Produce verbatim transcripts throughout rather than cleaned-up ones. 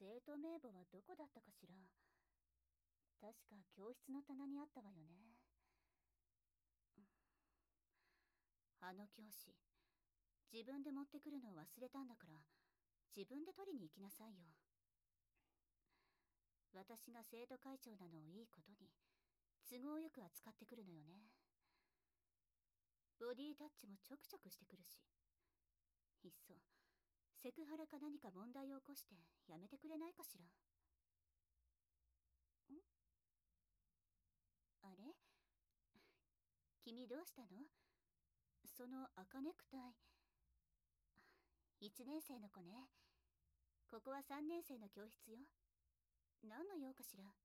生徒名簿はどこだったかしら。確か教室の棚にあったわよね。あの教師、自分で持ってくるのを忘れたんだから、自分で取りに行きなさいよ。私が生徒会長なのをいいことに、都合よく扱ってくるのよね。ボディタッチもちょくちょくしてくるし。いっそ、セクハラか何か問題を起こしてやめてくれないかしら。んあれ、君どうしたの？その赤ネクタイ。一年生の子ね。ここは三年生の教室よ。何の用かしら。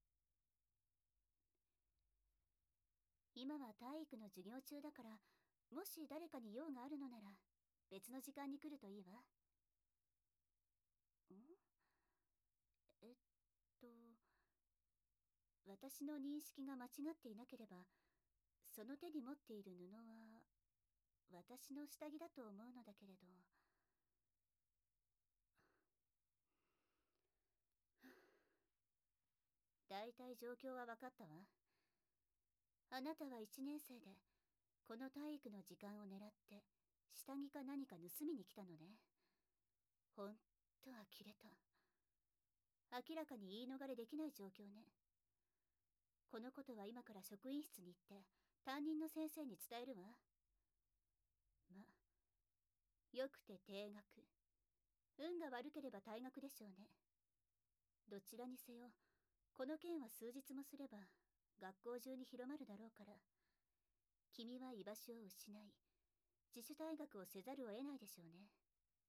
今は体育の授業中だから、もし誰かに用があるのなら別の時間に来るといいわ。んえっと私の認識が間違っていなければ、その手に持っている布は私の下着だと思うのだけれど。だいたい状況は分かったわ。あなたはいちねん生でこの体育の時間を狙って下着か何か盗みに来たのね。ほんと呆れた。明らかに言い逃れできない状況ね。このことは今から職員室に行って担任の先生に伝えるわ。ま、よくて低学、運が悪ければ退学でしょうね。どちらにせよ、この件は数日もすれば学校中に広まるだろうから、君は居場所を失い、自主退学をせざるを得ないでしょうね。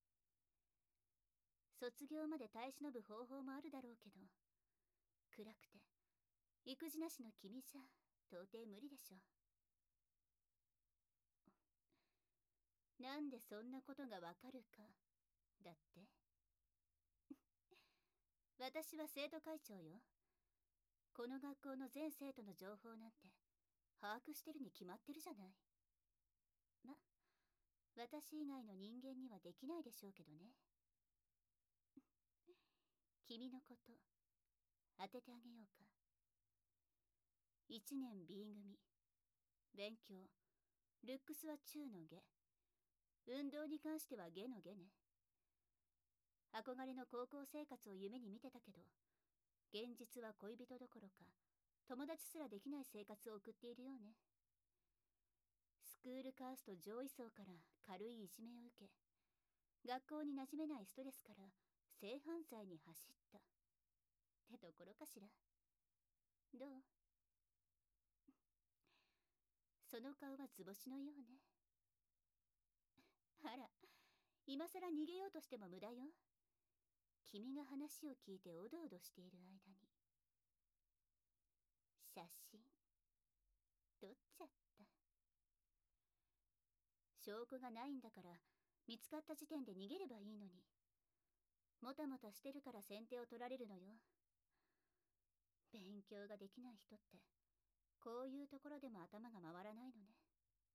卒業まで耐え忍ぶ方法もあるだろうけど、暗くて育児なしの君じゃ到底無理でしょう。なんでそんなことがわかるかだって。私は生徒会長よ。この学校の全生徒の情報なんて把握してるに決まってるじゃない。ま、私以外の人間にはできないでしょうけどね。君のこと当ててあげようか。いちねん B 組、勉強、ルックスは中の下、運動に関しては下の下ね。憧れの高校生活を夢に見てたけど、現実は恋人どころか友達すらできない生活を送っているようね。スクールカースト上位層から軽いいじめを受け、学校に馴染めないストレスから性犯罪に走ったってところかしら。どう？その顔は図星のようね。あら、今さら逃げようとしても無駄よ。君が話を聞いておどおどしている間に。写真撮っちゃった。証拠がないんだから見つかった時点で逃げればいいのに。もたもたしてるから先手を取られるのよ。勉強ができない人ってこういうところでも頭が回らないのね。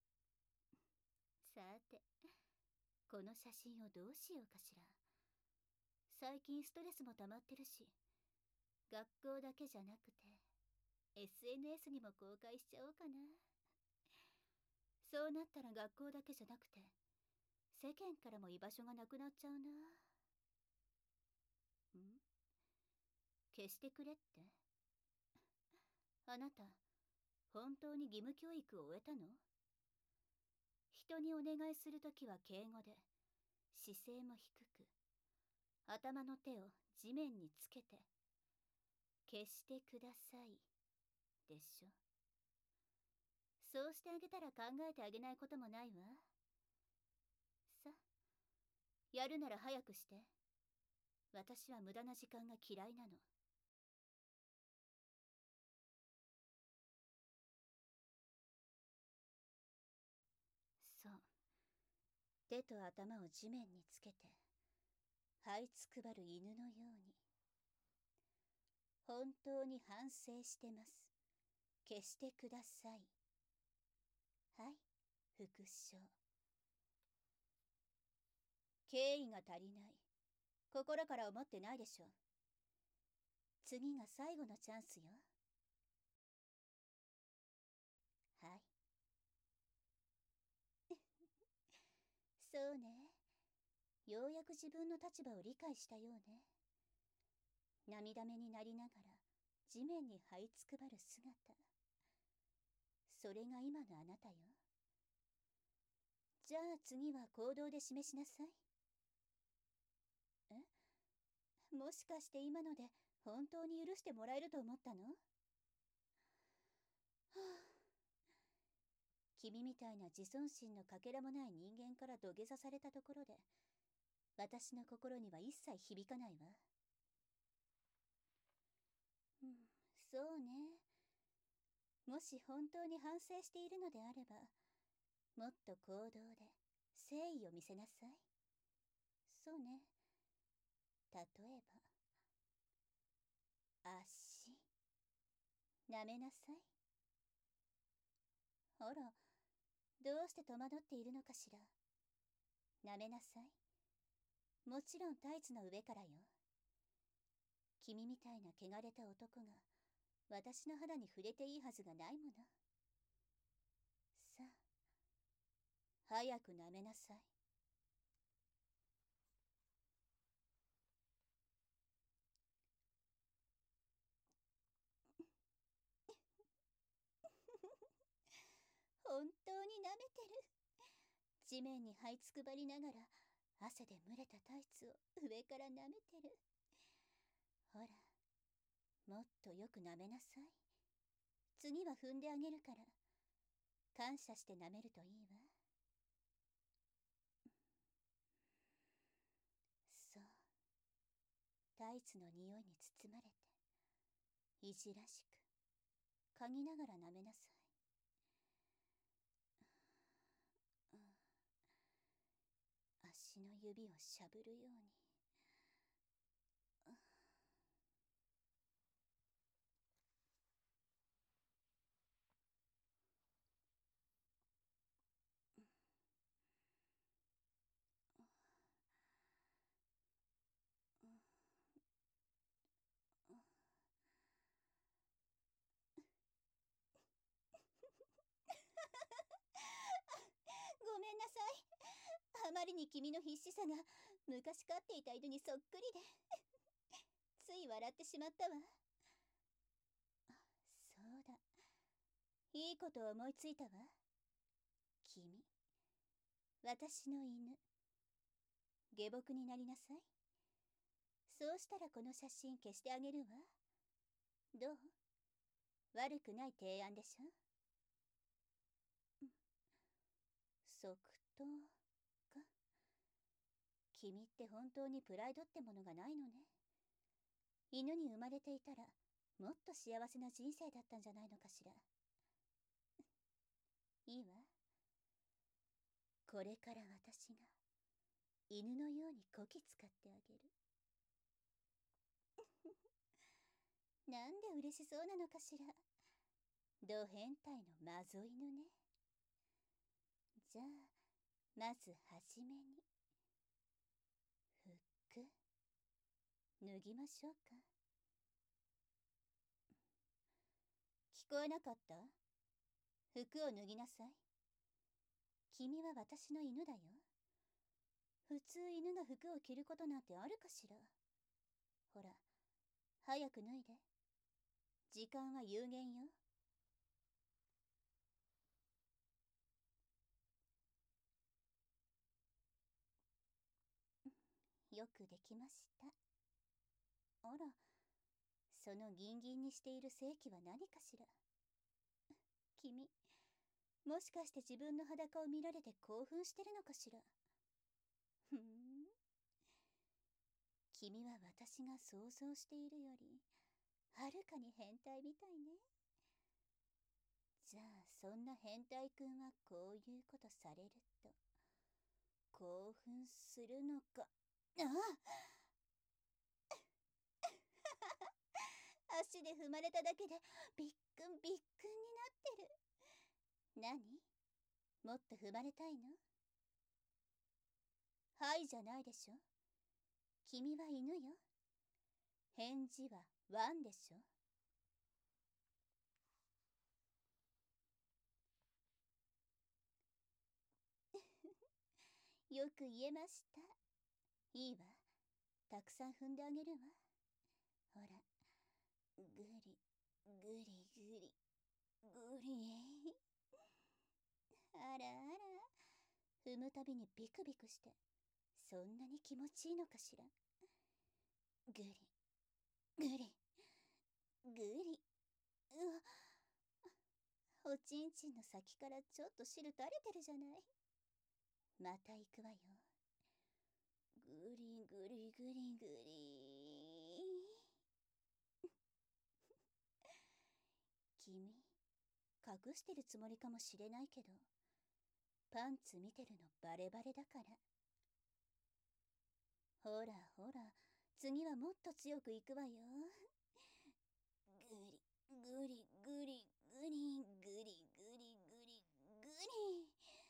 さて、この写真をどうしようかしら。最近ストレスも溜まってるし、学校だけじゃなくて エスエヌエス にも公開しちゃおうかな。そうなったら学校だけじゃなくて世間からも居場所がなくなっちゃうな。ん？消してくれって？あなた本当に義務教育を終えたの？人にお願いするときは敬語で、姿勢も低く、頭の手を地面につけて、消してくださいでしょ。そうしてあげたら考えてあげないこともないわ。さ、やるなら早くして。私は無駄な時間が嫌いなの。そう、手と頭を地面につけて這いつくばる犬のように。本当に反省してます。消してください。はい、副将。敬意が足りない。心から思ってないでしょ。 次が最後のチャンスよ。はい。そうね。ようやく自分の立場を理解したようね。涙目になりながら地面に這いつくばる姿。それが今のあなたよ。じゃあ次は行動で示しなさい。え？もしかして今ので本当に許してもらえると思ったの？はあ、君みたいな自尊心のかけらもない人間から土下座されたところで、私の心には一切響かないわ。うん、そうね。もし本当に反省しているのであれば、もっと行動で誠意を見せなさい。そうね。例えば、足、舐めなさい。ほら、どうして戸惑っているのかしら。舐めなさい。もちろんタイツの上からよ。君みたいな汚れた男が私の肌に触れていいはずがないもの。さあ、早く舐めなさい。本当に舐めてる。地面に這いつくばりながら汗で蒸れたタイツを上から舐めてる。ほら、もっとよく舐めなさい。次は踏んであげるから、感謝して舐めるといいわ。そう、タイツの匂いに包まれて、いじらしく嗅ぎながら舐めなさい。足の指をしゃぶるように。ごめんなさい。あまりに君の必死さが昔飼っていた犬にそっくりでつい笑ってしまったわ。あ、そうだ。いいこと思いついたわ。君、私の犬。下僕になりなさい。そうしたらこの写真消してあげるわ。どう？悪くない提案でしょ？即答か。君って本当にプライドってものがないのね。犬に生まれていたらもっと幸せな人生だったんじゃないのかしら。いいわ。これから私が犬のようにこき使ってあげる。なんで嬉しそうなのかしら。ド変態のマゾ犬ね。じゃあまずはじめに服脱ぎましょうか。聞こえなかった？服を脱ぎなさい。君は私の犬だよ。普通犬が服を着ることなんてあるかしら。ほら、早く脱いで。時間は有限よ。よくできました。あら、そのギンギンにしている正気は何かしら。君、もしかして自分の裸を見られて興奮してるのかしら。ふん。君は私が想像しているよりはるかに変態みたいね。じゃあそんな変態くんはこういうことされると興奮するのか。ああ足で踏まれただけでびっくんびっくんになってる。何？もっと踏まれたいの？はいじゃないでしょ。君は犬よ。返事はワンでしょ。よく言えました。いいわ。たくさん踏んであげるわ。ほら、ぐり、ぐりぐり、ぐり。あらあら、踏むたびにビクビクして、そんなに気持ちいいのかしら。ぐり、ぐり、ぐり。うわ、おちんちんの先からちょっと汁垂れてるじゃない。また行くわよ。ぐりぐりぐりぐり。君、隠してるつもりかもしれないけど、パンツ見てるのバレバレだから。ほらほら、次はもっと強くいくわよ。ぐりぐりぐりぐりぐりぐりぐりぐり。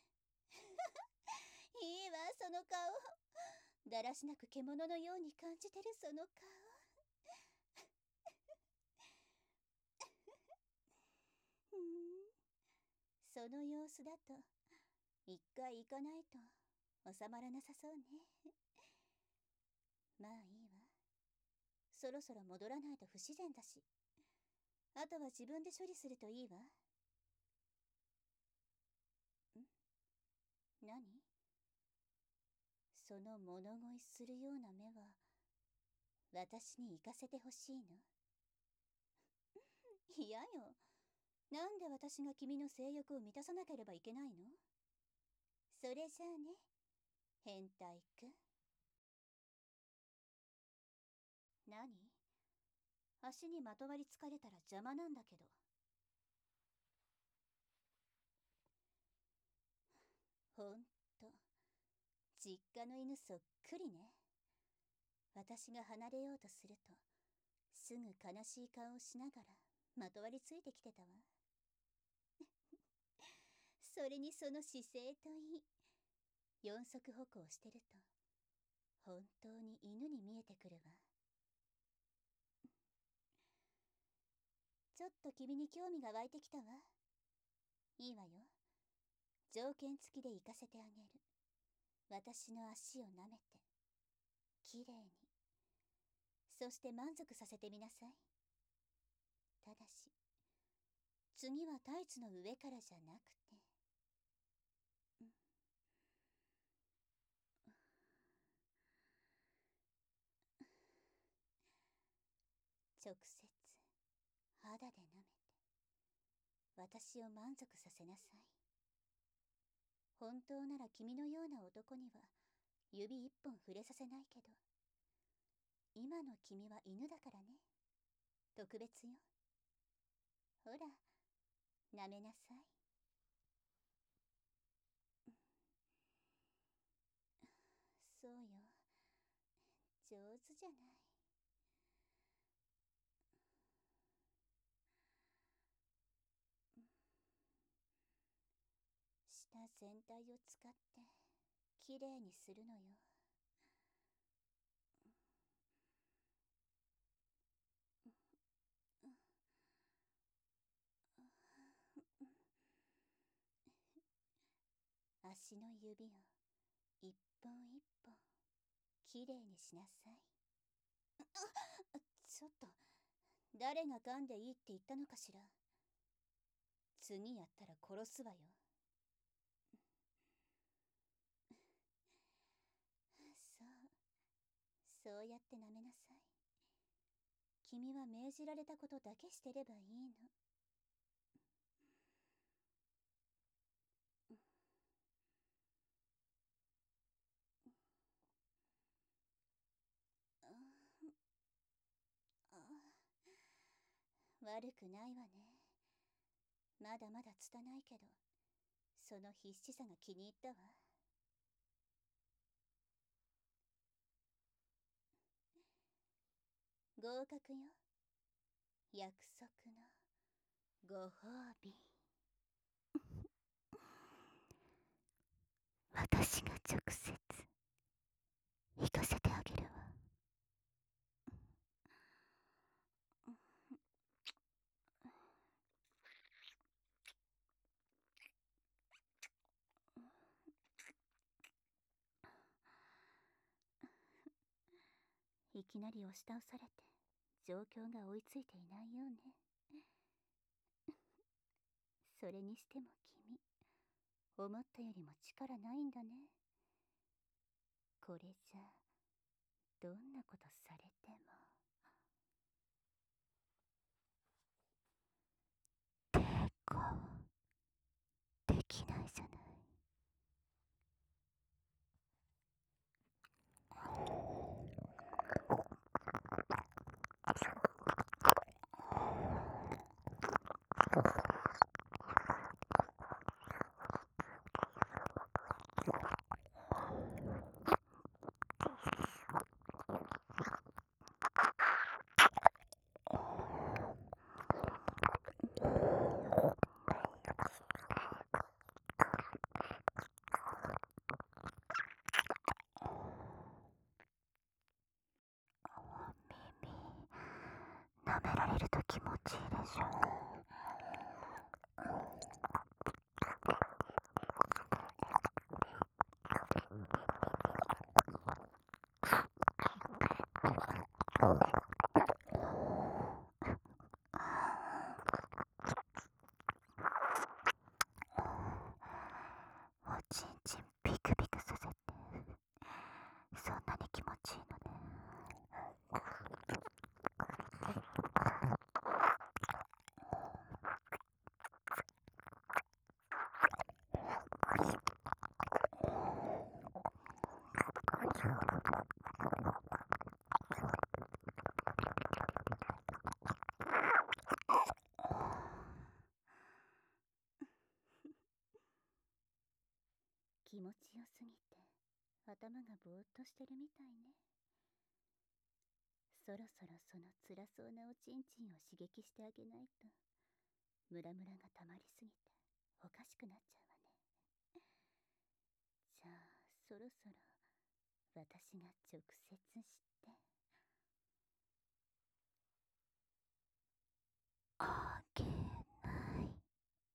いいわ、その顔。だらしなく獣のように感じてるその顔。ふん、その様子だと一回行かないと収まらなさそうね。まあいいわ。そろそろ戻らないと不自然だし、あとは自分で処理するといいわ。ん？何？その物乞いするような目は私に行かせてほしいの？嫌よ。なんで私が君の性欲を満たさなければいけないの？それじゃあね、変態くん。何？足にまとわりつかれたら邪魔なんだけど。ほんと、実家の犬そっくりね。私が離れようとすると、すぐ悲しい顔をしながらまとわりついてきてたわ。それにその姿勢といい、四足歩行してると本当に犬に見えてくるわ。ちょっと君に興味が湧いてきたわ。いいわよ。条件付きで行かせてあげる。私の足を舐めてきれいに、そして満足させてみなさい。ただし次はタイツの上からじゃなくて、うん、直接肌で舐めて私を満足させなさい。本当なら君のような男には指一本触れさせないけど、今の君は犬だからね。特別よ。ほら、舐めなさい。そうよ。上手じゃない。舌全体を使ってきれいにするのよ。足の指を一本一本きれいにしなさい。あ、ちょっと、誰が噛んでいいって言ったのかしら。次やったら殺すわよ。そう、そうやって舐めなさい。君は命じられたことだけしてればいいの。ああ、悪くないわね。まだまだ拙いけど、その必死さが気に入ったわ。合格よ。約束のご褒美。私が直接行かせてあげるわ。 いきなり押し倒されて状況が追いついていないようね。それにしても君、思ったよりも力ないんだね。これじゃどんなことされても。抵抗できないじゃない。舐められると気持ちいいでしょ。おちんちんピクピクさせて、そんなに気持ちいいのね。気持ちよすぎて頭がぼーっとしてるみたいね。そろそろその辛そうなおちんちんを刺激してあげないとムラムラがたまりすぎておかしくなっちゃうわね。じゃあそろそろ私が直接してあげない。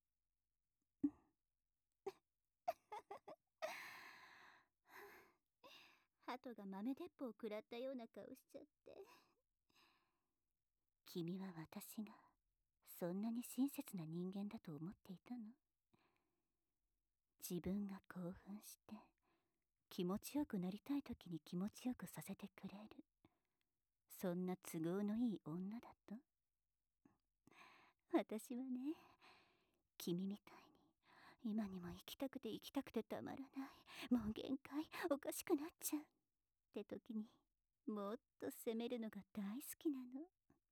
鳩が豆鉄砲を食らったような顔しちゃって。君は私がそんなに親切な人間だと思っていたの？自分が興奮して気持ちよくなりたい時に気持ちよくさせてくれる、そんな都合のいい女だと？私はね、君みたいに今にも行きたくて行きたくてたまらない、もう限界、おかしくなっちゃうって時にもっと責めるのが大好きなの。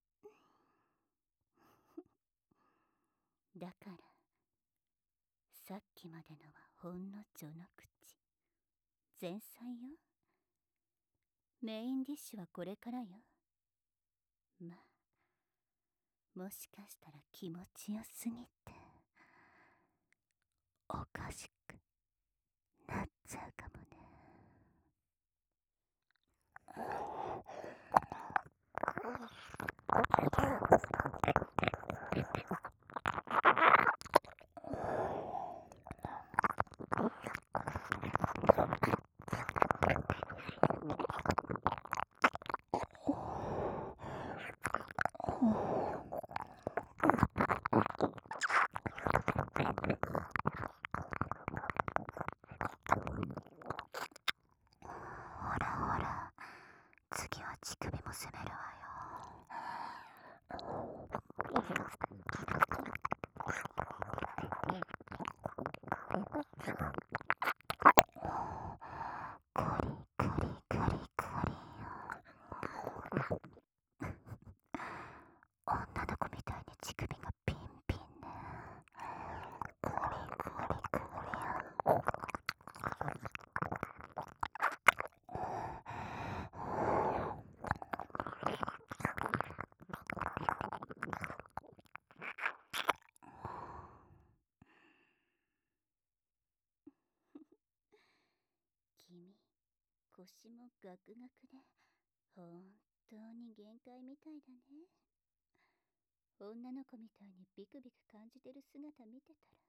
だからさっきまでのはほんの序の口、前菜よ。メインディッシュはこれからよ。まあもしかしたら気持ちよすぎておかしくなっちゃうかもね。ほらほら、次は乳首も攻めるわよ。クリクリクリクリよ。女の子みたいに乳首がピンピンね。クリクリクリよ。君、腰もガクガクで本当に限界みたいだね。女の子みたいにビクビク感じてる姿見てたら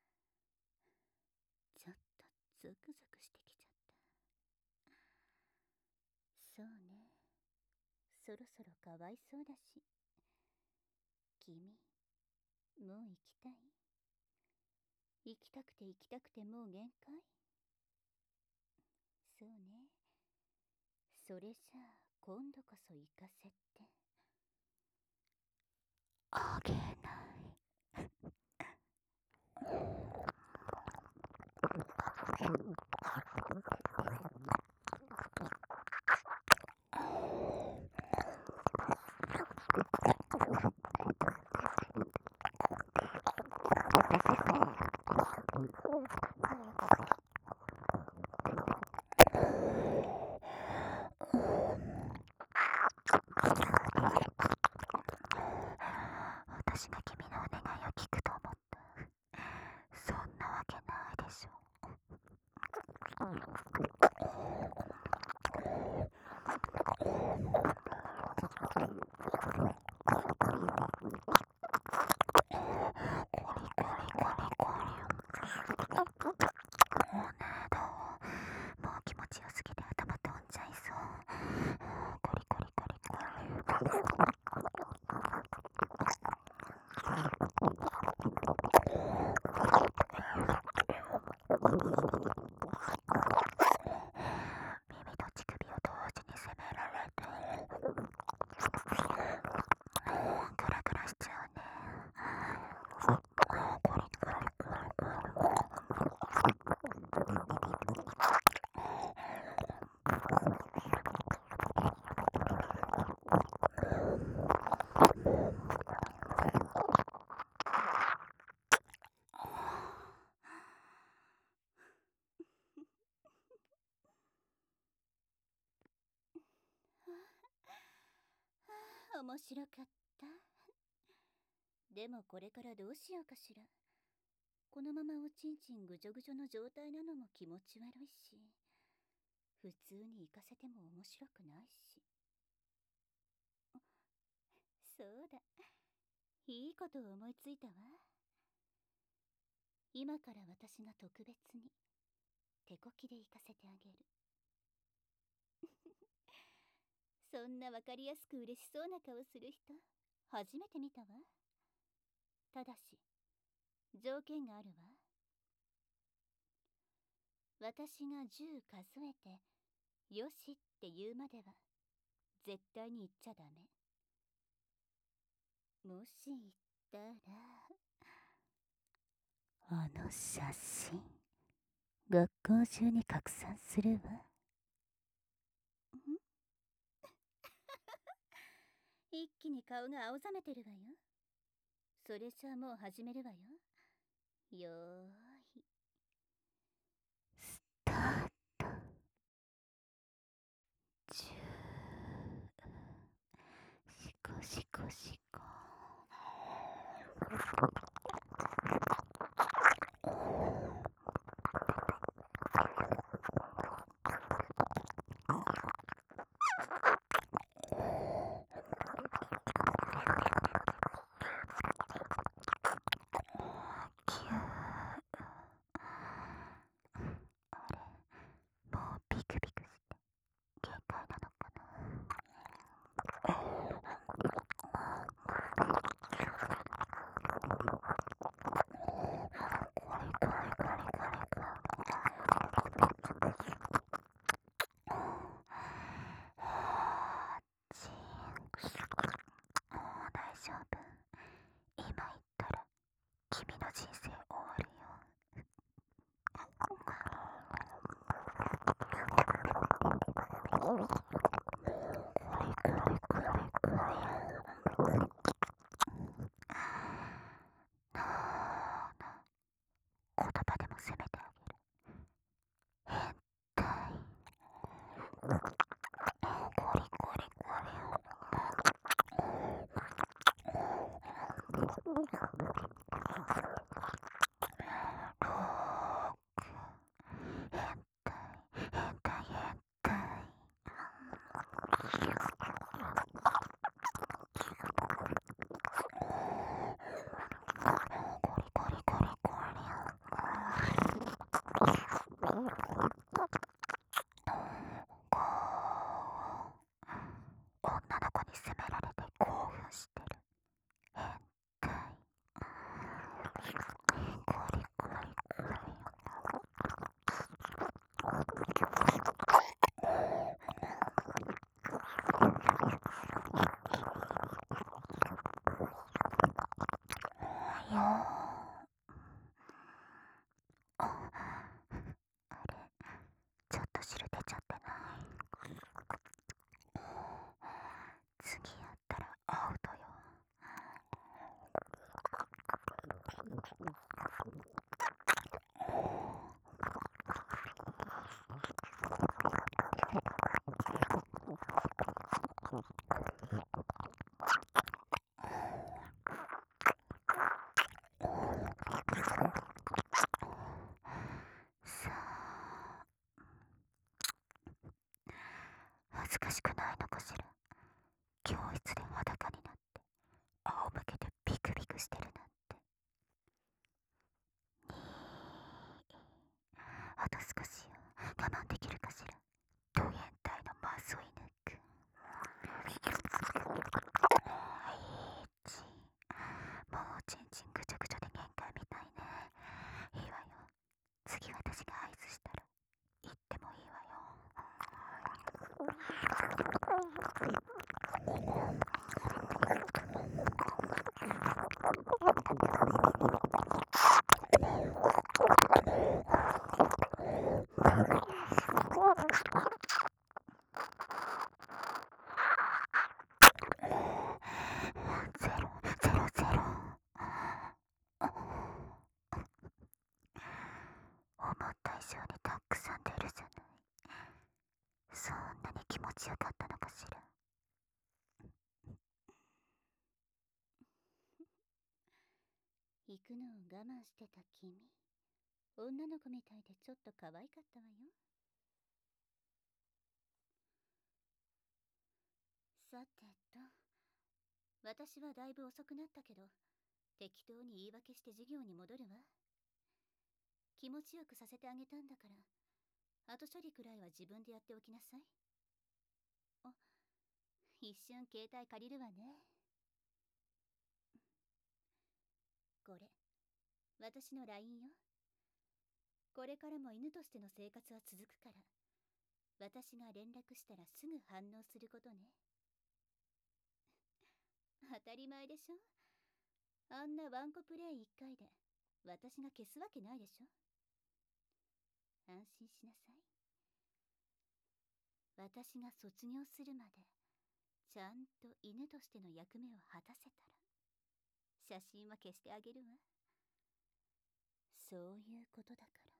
ちょっとゾクゾクしてきちゃった。そうね、 そろそろかわいそうだし。君、もう行きたい？行きたくて行きたくてもう限界？そうね。それじゃあ今度こそ行かせてあげない。私が君のお願いを聞くと思った。そんなわけないでしょ。もう気持ちよすぎて頭飛んじゃいそう。コリコリコリコリ。耳と乳首を同時に責められてグラグラしちゃうね。コリコリコリコ面白かった。でもこれからどうしようかしら。このままおちんちんぐじょぐじょの状態なのも気持ち悪いし、普通に行かせても面白くないし。そうだ、いいことを思いついたわ。今から私が特別に手こきで行かせてあげる。そんなわかりやすく嬉しそうな顔する人初めて見たわ。ただし条件があるわ。私がじゅう数えてよしって言うまでは絶対に言っちゃダメ。もし言ったらあの写真学校中に拡散するわ。一気に顔が青ざめてるわよ。それじゃあもう始めるわよ。よーいスタート。じゅうしこしこしこ。もうピクピクして限界なのかな。チン。もう大丈夫。今言ったら君の人生終わるよ。言葉でも責めてあげる。変態。コリコリコリ。女の子上にたくさん出るじゃない。そんなに気持ちよかったのかしら。 行くのを我慢してた君、女の子みたいでちょっと可愛かったわよ。さてと、私はだいぶ遅くなったけど、適当に言い訳して授業に戻るわ。気持ちよくさせてあげたんだから、後処理くらいは自分でやっておきなさい。あ、一瞬携帯借りるわね。これ、私の ライン よ。これからも犬としての生活は続くから、私が連絡したらすぐ反応することね。当たり前でしょ。あんなワンコプレイいっかいで私が消すわけないでしょ。安心しなさい。私が卒業するまでちゃんと犬としての役目を果たせたら写真は消してあげるわ。そういうことだから。